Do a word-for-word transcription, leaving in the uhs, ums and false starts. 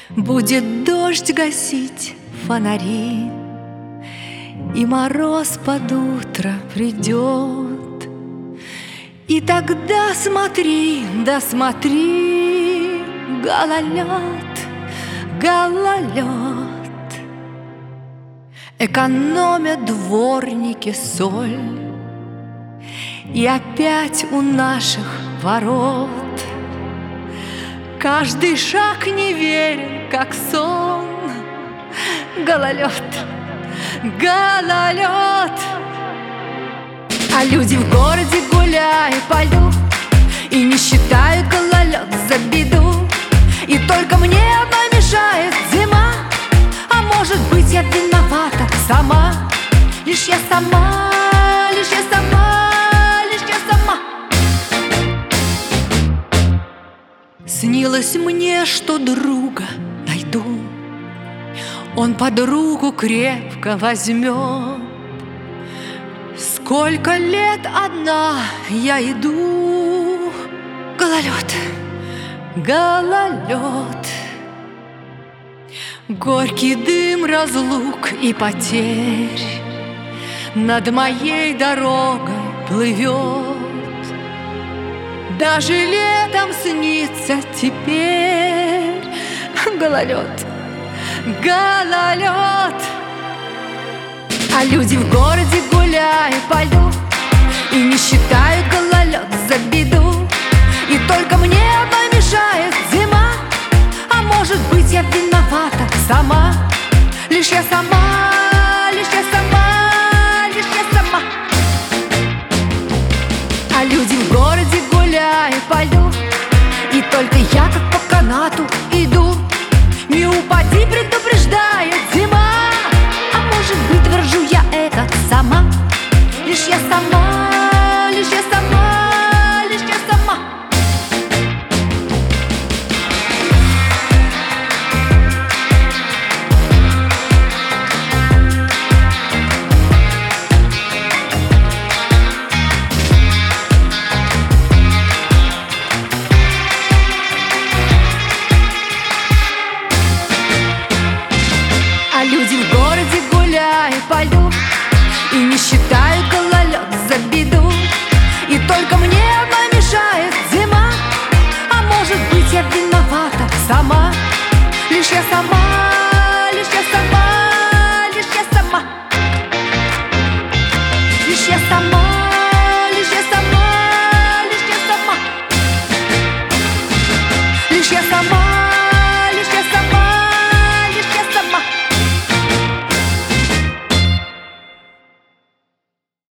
Будет дождь гасить фонари, и мороз под утро придет. И тогда смотри, да смотри, гололед, гололед. Экономят дворники соль, и опять у наших ворот каждый шаг неверен, как сон. Гололед, гололед. А люди в городе гуляют по льду и не считают гололед за беду. И только мне одной мешает зима. А может быть, я виновата сама. Лишь я сама, лишь я сама, лишь я сама. Снилось мне, что друга найду, он под руку крепко возьмет. Сколько лет одна я иду. Гололед, гололед. Горький дым разлук и потерь над моей дорогой плывет. Даже летом снится теперь гололед, гололед. А люди в городе гуляют по льду и не считают гололед за беду. И только мне одной мешает зима. А может быть, я виновата сама. Лишь я сама, лишь я сама, лишь я сама. А люди в городе гуляют по льду, и только я как по канату иду. Не упади, предупреждает зима. А может быть, твержу я это сама. Лишь я сама, лишь я сама, лишь я сама. А люди в городе гуляют по льду и не считают гололед за беду.